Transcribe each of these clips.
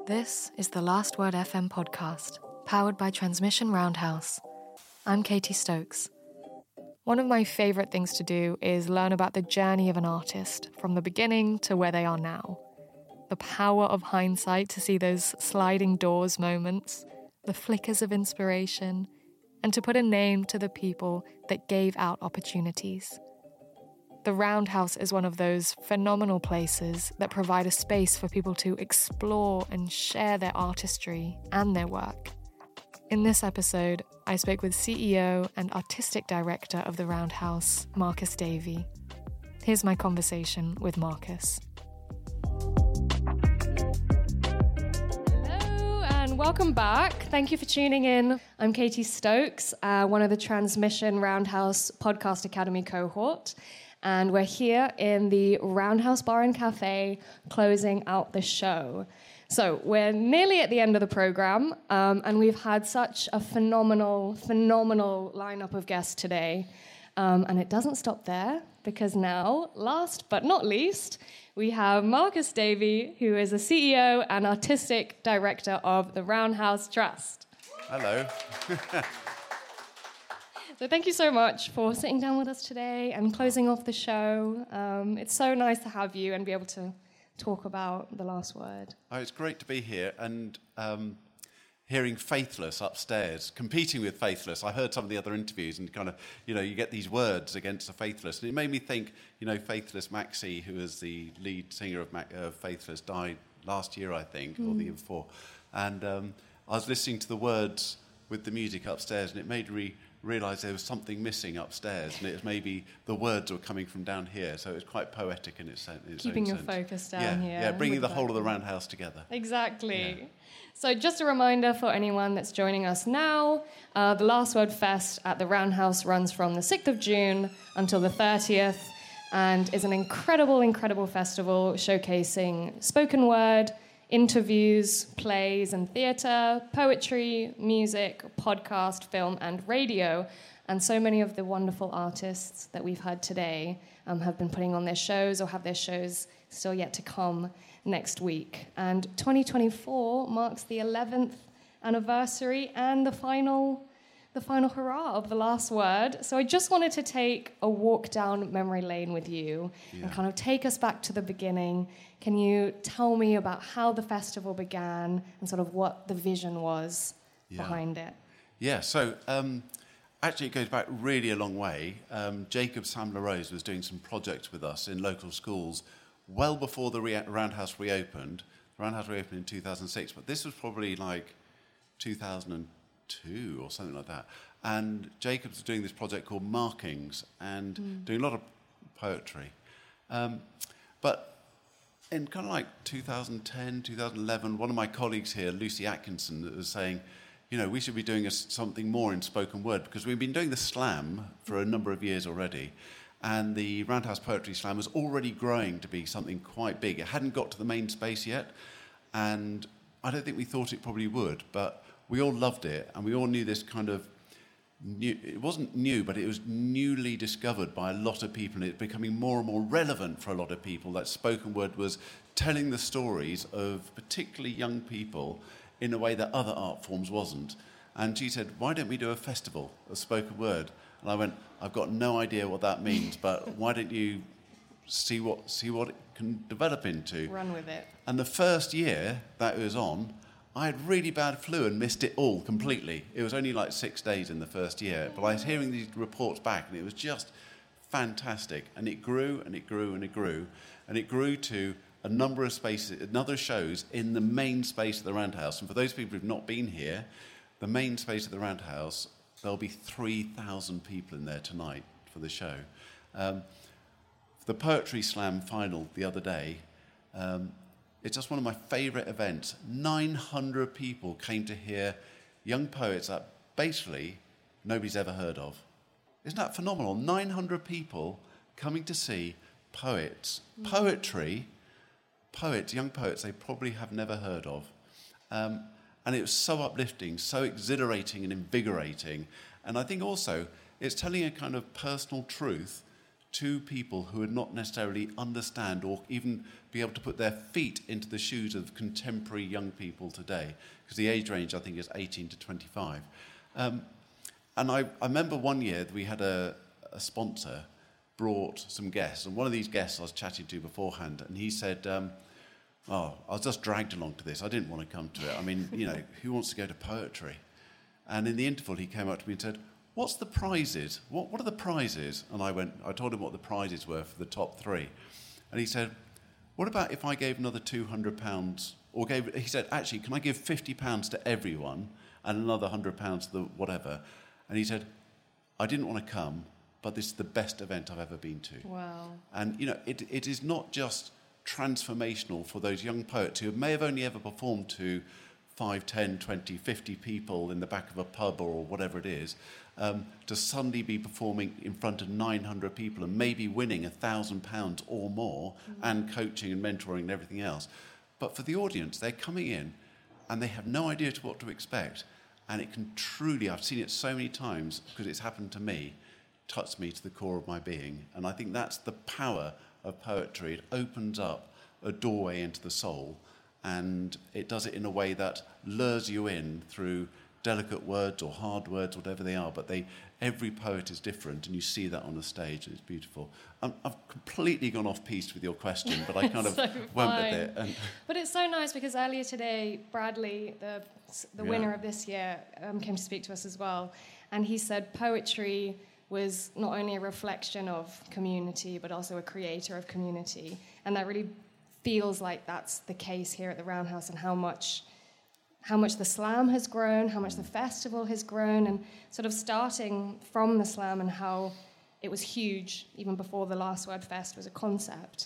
This is the Last Word FM podcast, powered by Transmission Roundhouse. I'm Katie Stokes. One of my favourite things to do is learn about the journey of an artist, from the beginning to where they are now. The power of hindsight to see those sliding doors moments, the flickers of inspiration, and to put a name to the people that gave out opportunities. The Roundhouse is one of those phenomenal places that provide a space for people to explore and share their artistry and their work. In this episode, I spoke with CEO and Artistic Director of the Roundhouse, Marcus Davey. Here's my conversation with Marcus. Hello and welcome back. Thank you for tuning in. I'm Katie Stokes, one of the Transmission Roundhouse Podcast Academy cohort. And we're here in the Roundhouse Bar and Cafe closing out the show. So we're nearly at the end of the program, and we've had such a phenomenal lineup of guests today. And it doesn't stop there, because now, last but not least, we have Marcus Davey, who is the CEO and Artistic Director of the Roundhouse Trust. Hello. So thank you so much for sitting down with us today and closing off the show. It's so nice to have you and be able to talk about The Last Word. Oh, it's great to be here and hearing Faithless upstairs, competing with Faithless. I heard some of the other interviews and kind of, you get these words against the Faithless. And it made me think, Faithless Maxi, who was the lead singer of Faithless, died last year, I think, or the year before. And I was listening to the words with the music upstairs, and it made me realise there was something missing upstairs, and it was maybe the words were coming from down here, so it was quite poetic in its Keeping own your sense. focus down here. Yeah, bringing the whole of the Roundhouse together. Exactly. Yeah. So just a reminder for anyone that's joining us now, the Last Word Fest at the Roundhouse runs from the 6th of June until the 30th, and is an incredible festival showcasing spoken word, interviews, plays and theatre, poetry, music, podcast, film and radio. And so many of the wonderful artists that we've heard today have been putting on their shows or have their shows still yet to come next week. And 2024 marks the 11th anniversary and the final hurrah of The Last Word. So I just wanted to take a walk down memory lane with you and kind of take us back to the beginning. Can you tell me about how the festival began and sort of what the vision was behind it? Yeah, so actually it goes back really a long way. Jacob Sam-LaRose was doing some projects with us in local schools well before the Roundhouse reopened. The Roundhouse reopened in 2006, but this was probably like 2002 or something like that. And Jacob's doing this project called Markings and doing a lot of poetry. But in kind of like 2010, 2011, one of my colleagues here, Lucy Atkinson, was saying, we should be doing something more in spoken word, because we've been doing the slam for a number of years already. And the Roundhouse Poetry Slam was already growing to be something quite big. It hadn't got to the main space yet. And I don't think we thought it probably would, but we all loved it, and we all knew this kind of new, it wasn't new, but it was newly discovered by a lot of people, and it's becoming more and more relevant for a lot of people, that spoken word was telling the stories of particularly young people in a way that other art forms wasn't. And she said, why don't we do a festival of spoken word? And I went, I've got no idea what that means, but why don't you see what it can develop into? Run with it. And the first year that it was on, I had really bad flu and missed it all completely. It was only like 6 days in the first year, but I was hearing these reports back, and it was just fantastic. And it grew and it grew and it grew, and it grew to a number of spaces, other shows in the main space of the Roundhouse. And for those people who've not been here, the main space of the Roundhouse, there'll be 3,000 people in there tonight for the show. The Poetry Slam final the other day, it's just one of my favourite events. 900 people came to hear young poets that basically nobody's ever heard of. Isn't that phenomenal? 900 people coming to see poets. Poetry, poets, young poets they probably have never heard of. And it was so uplifting, so exhilarating and invigorating. And I think also it's telling a kind of personal truth to people who would not necessarily understand or even be able to put their feet into the shoes of contemporary young people today, because the age range, I think, is 18 to 25. And I remember one year that we had a sponsor brought some guests, and one of these guests I was chatting to beforehand, and he said, I was just dragged along to this. I didn't want to come to it. I mean, who wants to go to poetry? And in the interval, he came up to me and said, what's the prizes? What are the prizes? And I told him what the prizes were for the top 3. And he said, what about if I gave another £200? He said, actually, can I give £50 to everyone and another £100 to the whatever? And he said, I didn't want to come, but this is the best event I've ever been to. Wow. And, it is not just transformational for those young poets who may have only ever performed to 5, 10, 20, 50 people in the back of a pub or whatever it is, to suddenly be performing in front of 900 people and maybe winning £1,000 or more, and coaching and mentoring and everything else. But for the audience, they're coming in and they have no idea what to expect. And it can truly, I've seen it so many times because it's happened to me, touch me to the core of my being. And I think that's the power of poetry. It opens up a doorway into the soul, and it does it in a way that lures you in through delicate words or hard words, whatever they are, but every poet is different, and you see that on the stage, and it's beautiful. I've completely gone off piste with your question, but I kind of so went with it. But it's so nice because earlier today, Bradley, the winner of this year, came to speak to us as well, and he said poetry was not only a reflection of community, but also a creator of community, and that really feels like that's the case here at the Roundhouse, and how much the slam has grown, how much the festival has grown, and sort of starting from the slam and how it was huge even before the Last Word Fest was a concept.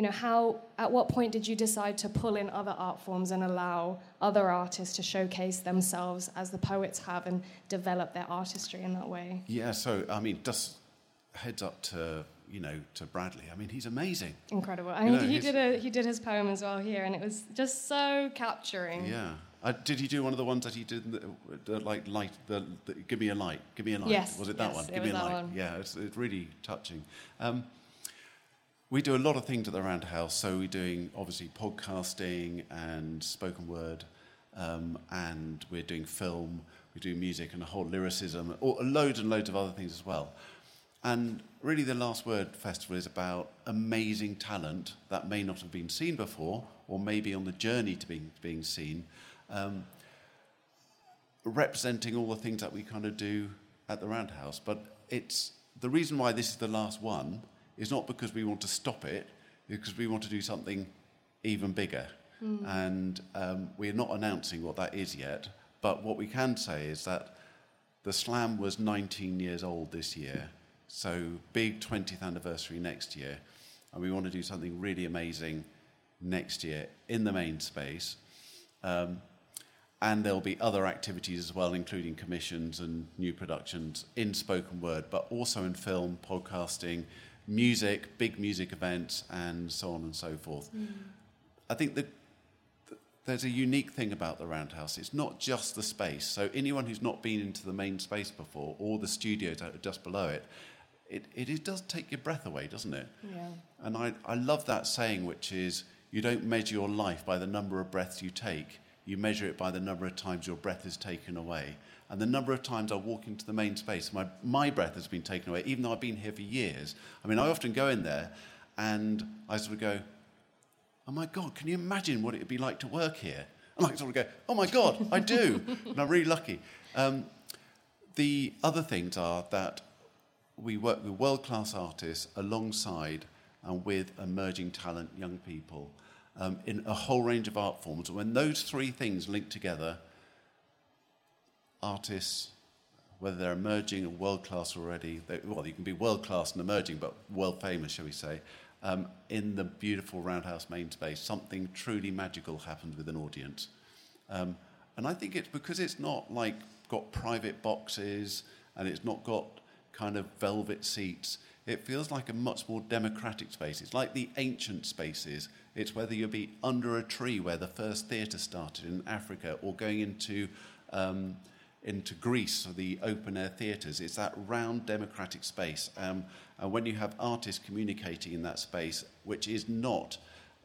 At what point did you decide to pull in other art forms and allow other artists to showcase themselves as the poets have and develop their artistry in that way? Yeah, so, just heads up to Bradley. I mean, he's amazing. Incredible. And he did his poem as well here, and it was just so capturing. Yeah. Did he do one of the ones that he did, the Give Me a Light? Give Me a Light. Yes. Was it that one? Give Me a Light. One. Yeah, it's really touching. We do a lot of things at the Roundhouse. So we're doing, obviously, podcasting and spoken word, and we're doing film, we do music and a whole lyricism, loads and loads of other things as well. And really the Last Word Festival is about amazing talent that may not have been seen before, or maybe on the journey to being seen, representing all the things that we kind of do at the Roundhouse. But it's the reason why this is the last one is not because we want to stop it, it's because we want to do something even bigger. And we're not announcing what that is yet, but what we can say is that the Slam was 19 years old this year, so big 20th anniversary next year, and we want to do something really amazing next year in the main space. And there'll be other activities as well, including commissions and new productions in spoken word, but also in film, podcasting, music, big music events, and so on and so forth. I think that there's a unique thing about the Roundhouse. It's not just the space. So anyone who's not been into the main space before, or the studios that are just below it, it does take your breath away, doesn't it? Yeah. And I love that saying, which is, you don't measure your life by the number of breaths you take. You measure it by the number of times your breath is taken away. And the number of times I walk into the main space, my breath has been taken away, even though I've been here for years. I mean, I often go in there and I sort of go, oh my God, can you imagine what it would be like to work here? And I sort of go, oh my God, I do. And I'm really lucky. The other things are that we work with world-class artists alongside and with emerging talent, young people, in a whole range of art forms. And when those three things link together, artists, whether they're emerging or world-class already, you can be world-class and emerging, but world-famous, shall we say, in the beautiful Roundhouse main space, something truly magical happens with an audience. And I think it's because it's not like got private boxes and it's not got kind of velvet seats. It feels like a much more democratic space. It's like the ancient spaces. It's whether you'll be under a tree where the first theatre started in Africa, or going into into Greece, or the open-air theatres. It's that round democratic space. And when you have artists communicating in that space, which is not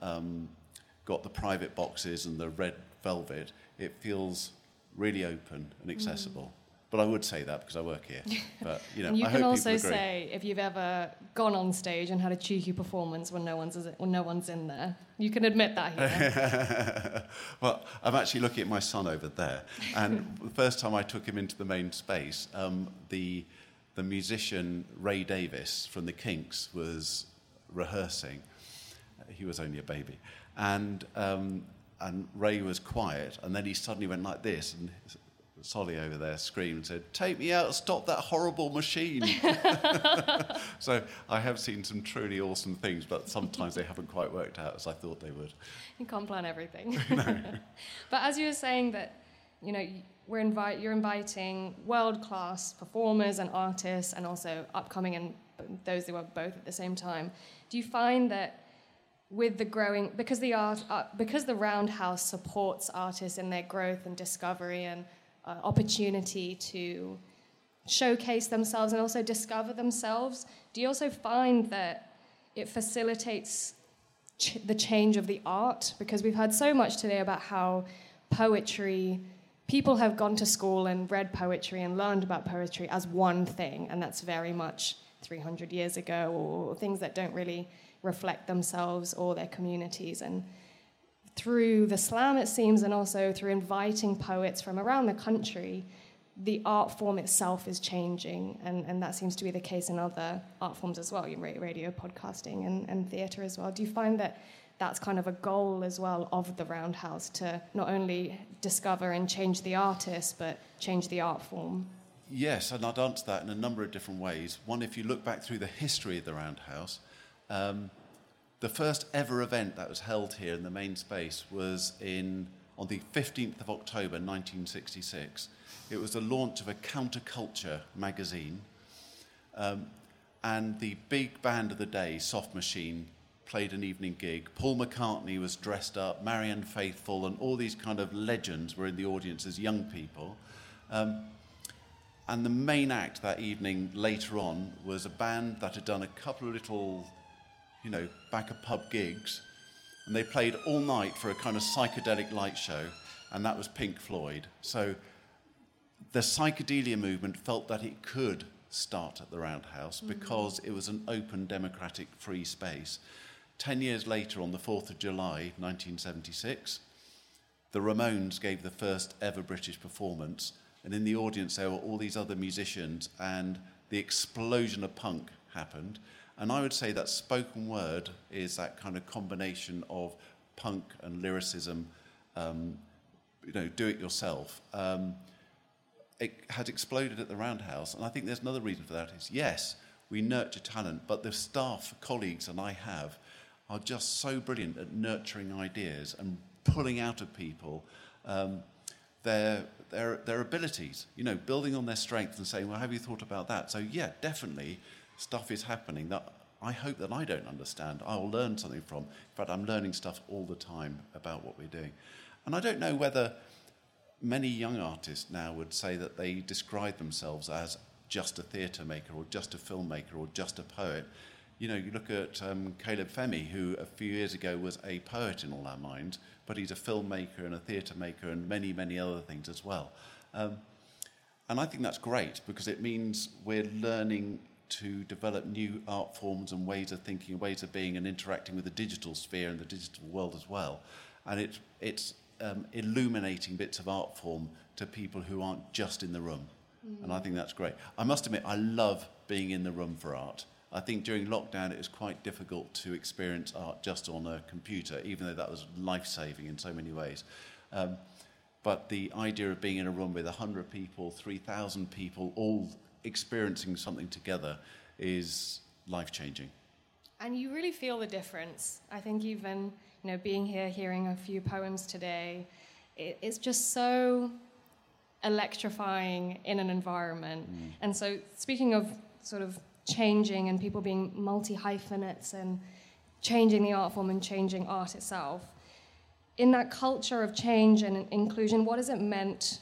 got the private boxes and the red velvet, it feels really open and accessible. But I would say that because I work here. But, you know, And you I can hope also people agree. say if you've ever gone on stage and had a cheeky performance when no one's in there. You can admit that here. Well, I'm actually looking at my son over there, and the first time I took him into the main space, the musician Ray Davis from the Kinks was rehearsing. He was only a baby, and Ray was quiet, and then he suddenly went like this, and Solly over there screamed and said, "Take me out, stop that horrible machine." So I have seen some truly awesome things, but sometimes they haven't quite worked out as I thought they would. You can't plan everything. No. But as you were saying that, you know, you're inviting world-class performers and artists and also upcoming and those who are both at the same time. Do you find that with the growing, because the Roundhouse supports artists in their growth and discovery and opportunity to showcase themselves and also discover themselves, do you also find that it facilitates the change of the art? Because we've heard so much today about how poetry, people have gone to school and read poetry and learned about poetry as one thing, and that's very much 300 years ago, or things that don't really reflect themselves or their communities. And through the slam, it seems, and also through inviting poets from around the country, the art form itself is changing, and that seems to be the case in other art forms as well, radio, podcasting, and theatre as well. Do you find that that's kind of a goal as well of the Roundhouse, to not only discover and change the artist, but change the art form? Yes, and I'd answer that in a number of different ways. One, if you look back through the history of the Roundhouse, the first ever event that was held here in the main space was on the 15th of October 1966. It was the launch of a counterculture magazine, and the big band of the day, Soft Machine, played an evening gig. Paul McCartney was dressed up, Marianne Faithfull, and all these kind of legends were in the audience as young people. And the main act that evening later on was a band that had done a couple of little, back-of-pub gigs, and they played all night for a kind of psychedelic light show, and that was Pink Floyd. So the psychedelia movement felt that it could start at the Roundhouse because it was an open, democratic, free space. 10 years later, on the 4th of July, 1976, the Ramones gave the first ever British performance, and in the audience there were all these other musicians, and the explosion of punk happened. And I would say that spoken word is that kind of combination of punk and lyricism, do it yourself. It has exploded at the Roundhouse, and I think there's another reason for that is, yes, we nurture talent, but the staff, colleagues, and I have, are just so brilliant at nurturing ideas and pulling out of people their abilities, building on their strengths and saying, well, have you thought about that? So, yeah, definitely stuff is happening that I hope that I don't understand. I'll learn something from. In fact, I'm learning stuff all the time about what we're doing. And I don't know whether many young artists now would say that they describe themselves as just a theatre maker or just a filmmaker or just a poet. You look at Caleb Femi, who a few years ago was a poet in all our minds, but he's a filmmaker and a theatre maker and many, many other things as well. And I think that's great because it means we're learning to develop new art forms and ways of thinking, ways of being and interacting with the digital sphere and the digital world as well. And it's illuminating bits of art form to people who aren't just in the room. And I think that's great. I must admit, I love being in the room for art. I think during lockdown it was quite difficult to experience art just on a computer, even though that was life-saving in so many ways. But the idea of being in a room with 100 people, 3,000 people, all experiencing something together is life-changing. And you really feel the difference. I think even, being here, hearing a few poems today, it's just so electrifying in an environment. And so speaking of sort of changing and people being multi-hyphenates and changing the art form and changing art itself, in that culture of change and inclusion, what has it meant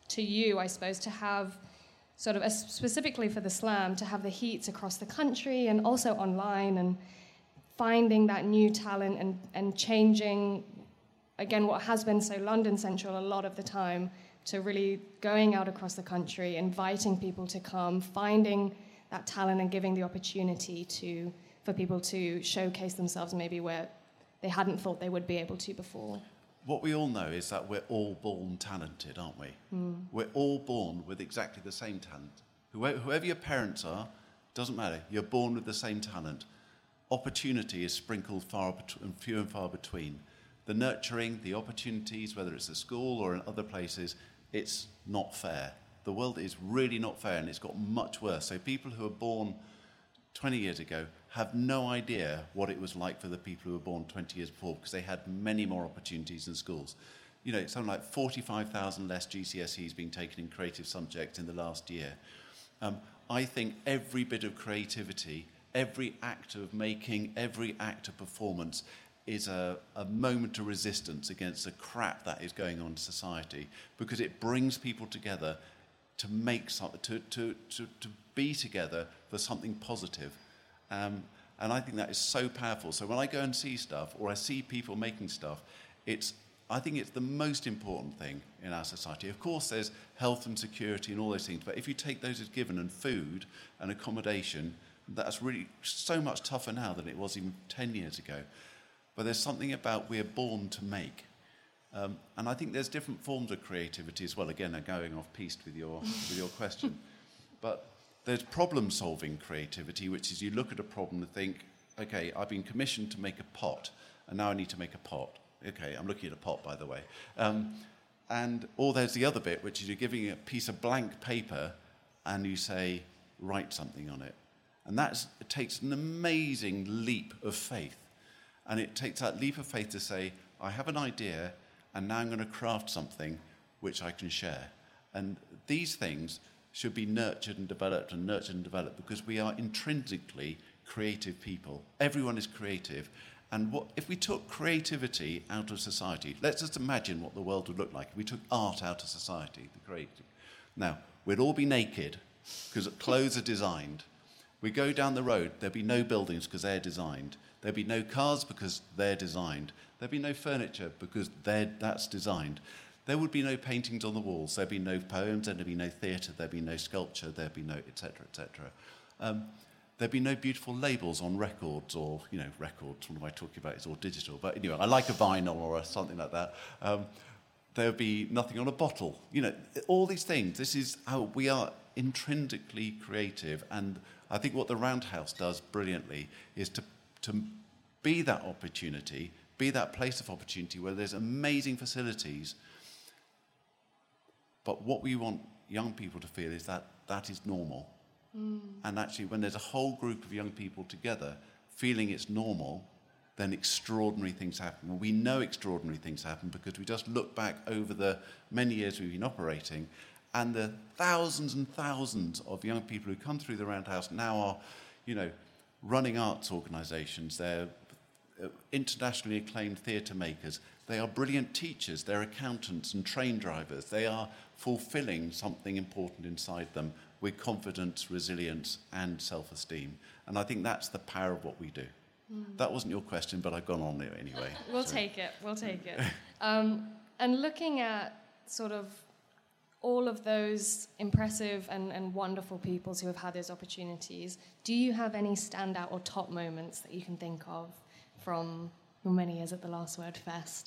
to you, I suppose, to have sort of, specifically for the slam, to have the heats across the country and also online and finding that new talent and changing, again, what has been so London central a lot of the time, to really going out across the country, inviting people to come, finding that talent and giving the opportunity for people to showcase themselves maybe where they hadn't thought they would be able to before. What we all know is that we're all born talented, aren't we? We're all born with exactly the same talent. Whoever your parents are, doesn't matter. You're born with the same talent. Opportunity is sprinkled few and far between. The nurturing, the opportunities, whether it's at school or in other places, it's not fair. The world is really not fair, and it's got much worse. So people who were born 20 years ago have no idea what it was like for the people who were born 20 years before, because they had many more opportunities in schools. You know, it's something like 45,000 less GCSEs being taken in creative subjects in the last year. I think every bit of creativity, every act of making, every act of performance is a moment of resistance against the crap that is going on in society, because it brings people together to make something, to be together for something positive. And I think that is so powerful. So when I go and see stuff, or I see people making stuff, I think it's the most important thing in our society. Of course, there's health and security and all those things, but if you take those as given, and food and accommodation, that's really so much tougher now than it was even 10 years ago. But there's something about we're born to make. And I think there's different forms of creativity as well. Again, I'm going off piste with your question. But there's problem-solving creativity, which is you look at a problem and think, okay, I've been commissioned to make a pot, and now I need to make a pot. Okay, I'm looking at a pot, by the way. Or there's the other bit, which is you're giving a piece of blank paper and you say, write something on it. And it takes an amazing leap of faith. And it takes that leap of faith to say, I have an idea, and now I'm going to craft something which I can share. And these things should be nurtured and developed, because we are intrinsically creative people. Everyone is creative. And if we took creativity out of society, let's just imagine what the world would look like if we took art out of society, the creative. Now, we'd all be naked, because clothes are designed. We go down the road, there'd be no buildings because they're designed. There'd be no cars because they're designed. There'd be no furniture because that's designed. There would be no paintings on the walls. There'd be no poems. There'd be no theatre. There'd be no sculpture. There'd be no et cetera, et cetera. There'd be no beautiful labels on records, or, records, what am I talking about? It's all digital. But anyway, I like a vinyl or something like that. There would be nothing on a bottle. All these things. This is how we are intrinsically creative. And I think what the Roundhouse does brilliantly is to be that opportunity, be that place of opportunity where there's amazing facilities. But what we want young people to feel is that is normal. And actually, when there's a whole group of young people together feeling it's normal, then extraordinary things happen. Well, we know extraordinary things happen because we just look back over the many years we've been operating, and the thousands and thousands of young people who come through the Roundhouse now are, running arts organisations. They're internationally acclaimed theatre makers. They are brilliant teachers. They're accountants and train drivers. They are fulfilling something important inside them with confidence, resilience, and self-esteem. And I think that's the power of what we do. That wasn't your question, but I've gone on there anyway. We'll take it. And looking at sort of all of those impressive and wonderful peoples who have had those opportunities, do you have any standout or top moments that you can think of from your many years at the Last Word Fest?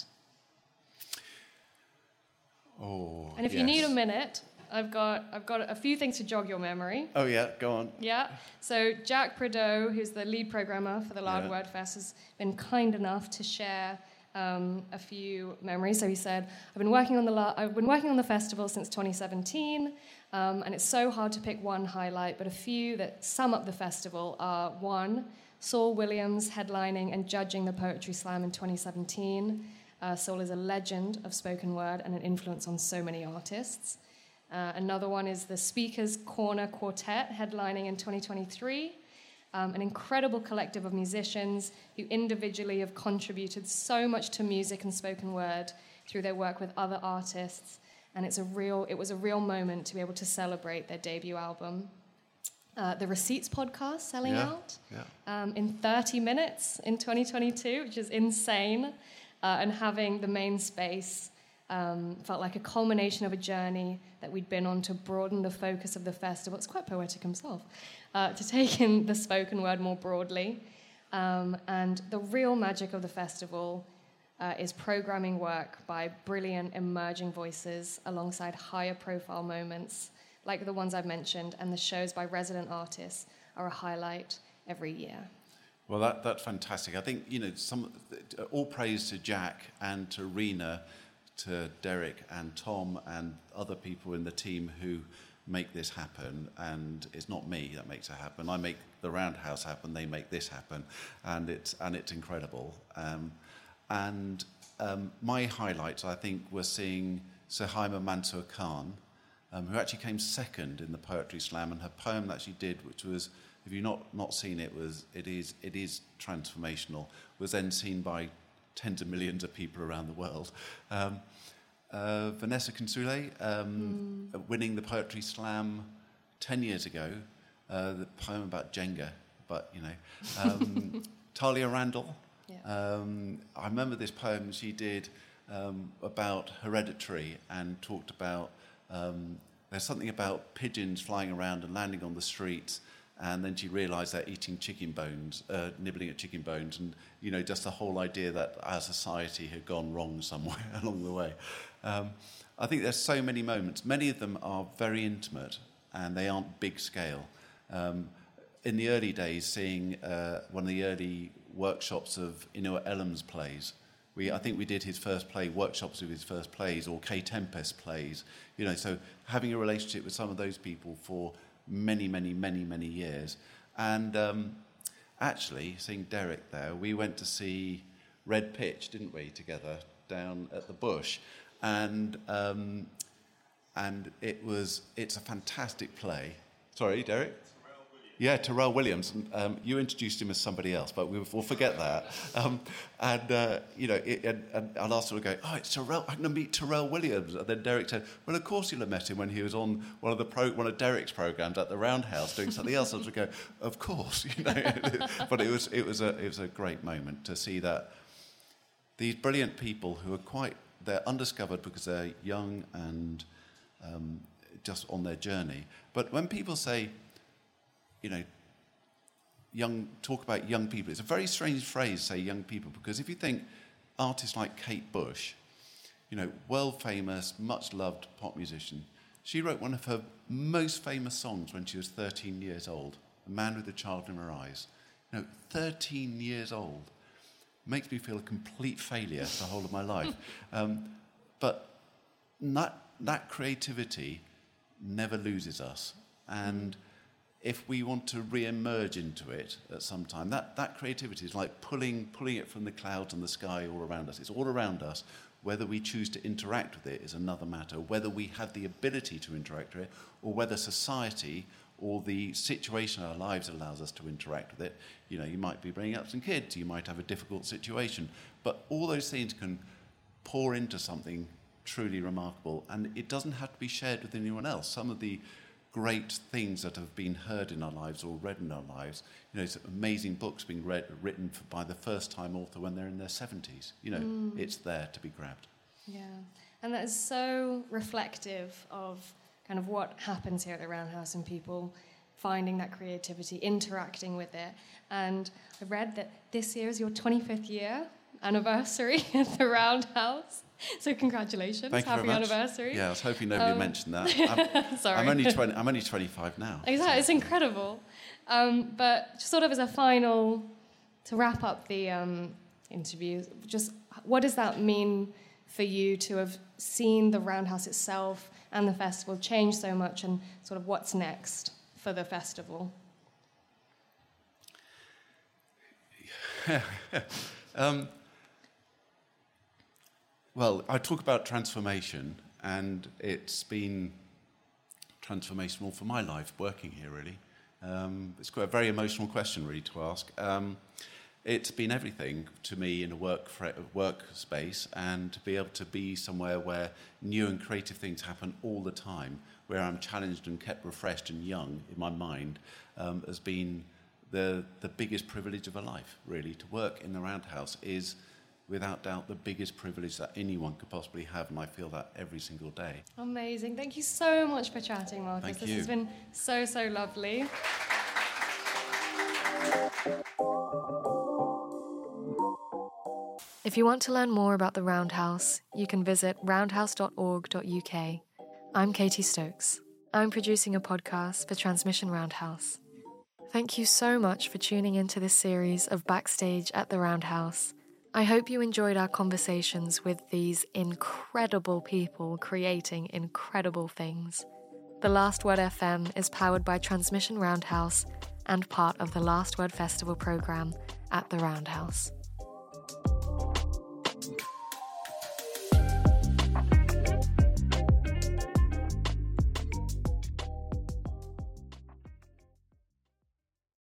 Oh, and if you need a minute, I've got a few things to jog your memory. Oh yeah, go on. Yeah. So Jack Prideaux, who's the lead programmer for the Last Word Fest, has been kind enough to share a few memories. So he said, I've been working on the festival since 2017, and it's so hard to pick one highlight, but a few that sum up the festival are: 1, Saul Williams headlining and judging the Poetry Slam in 2017. Saul is a legend of spoken word and an influence on so many artists. Another one is the Speakers Corner Quartet headlining in 2023. An incredible collective of musicians who individually have contributed so much to music and spoken word through their work with other artists. and it was a real moment to be able to celebrate their debut album. The Receipts podcast selling out in 30 minutes in 2022, which is insane. And having the main space felt like a culmination of a journey that we'd been on to broaden the focus of the festival. It's quite poetic himself, to take in the spoken word more broadly. And the real magic of the festival is programming work by brilliant emerging voices alongside higher profile moments like the ones I've mentioned, and the shows by resident artists are a highlight every year. Well, that's fantastic. I think, all praise to Jack and to Rena, to Derek and Tom and other people in the team who make this happen. And it's not me that makes it happen. I make the Roundhouse happen. They make this happen, and it's incredible. My highlights, I think, were seeing Suhaima Mansour Khan, who actually came second in the Poetry Slam, and her poem that she did, which was, if you've not seen it, it is transformational, was then seen by tens of millions of people around the world. Vanessa Consule, winning the Poetry Slam 10 years ago, the poem about Jenga, but, Talia Randall. Yeah. I remember this poem she did about Hereditary, and talked about there's something about pigeons flying around and landing on the streets, and then she realised they're eating chicken bones, nibbling at chicken bones, and just the whole idea that our society had gone wrong somewhere along the way. I think there's so many moments. Many of them are very intimate, and they aren't big scale. In the early days, seeing one of the early workshops of Inua Ellam's plays. I think we did his first play, workshops of his first plays, or Kay Tempest plays. So having a relationship with some of those people for many, many, many, many years. And actually, seeing Derek there, we went to see Red Pitch, didn't we, together down at the Bush, and it's a fantastic play. Sorry, Derek. Yeah, Terrell Williams. You introduced him as somebody else, but we'll forget that. And I'll ask her to go, it's Terrell. I'm going to meet Terrell Williams. And then Derek said, well, of course you'll have met him when he was on one of Derek's programs at the Roundhouse doing something else. I was going to go, of course, But it was a great moment to see that these brilliant people who are they're undiscovered because they're young and just on their journey. But when people say, talk about young people. It's a very strange phrase, say young people, because if you think artists like Kate Bush, world famous, much loved pop musician, she wrote one of her most famous songs when she was 13 years old, A Man with a Child in Her Eyes. 13 years old. Makes me feel a complete failure the whole of my life. But that creativity never loses us. And if we want to re-emerge into it at some time, that creativity is like pulling it from the clouds and the sky all around us. It's all around us. Whether we choose to interact with it is another matter. Whether we have the ability to interact with it, or whether society or the situation in our lives allows us to interact with it. You might be bringing up some kids, you might have a difficult situation, but all those things can pour into something truly remarkable, and it doesn't have to be shared with anyone else. Some of the great things that have been heard in our lives or read in our lives, it's amazing books being written by the first-time author when they're in their 70s. It's there to be grabbed. Yeah, and that is so reflective of kind of what happens here at the Roundhouse and people finding that creativity, interacting with it. And I read that this year is your 25th year anniversary at the Roundhouse. So congratulations, Thank you happy very much. Anniversary. Yeah, I was hoping nobody mentioned that. Sorry. I'm only 25 now. Exactly, so. It's incredible. But just sort of as a final, to wrap up the interview, just what does that mean for you to have seen the Roundhouse itself and the festival change so much, and sort of what's next for the festival? Well, I talk about transformation, and it's been transformational for my life working here, really. It's quite a very emotional question, really, to ask. it's been everything to me in a work space, and to be able to be somewhere where new and creative things happen all the time, where I'm challenged and kept refreshed and young in my mind, has been the biggest privilege of a life, really. To work in the Roundhouse is, without doubt, the biggest privilege that anyone could possibly have, and I feel that every single day. Amazing. Thank you so much for chatting, Marcus. Thank this you. has been so, so lovely. If you want to learn more about the Roundhouse, you can visit roundhouse.org.uk. I'm Katie Stokes. I'm producing a podcast for Transmission Roundhouse. Thank you so much for tuning into this series of Backstage at the Roundhouse. I hope you enjoyed our conversations with these incredible people creating incredible things. The Last Word FM is powered by Transmission Roundhouse and part of the Last Word Festival programme at the Roundhouse.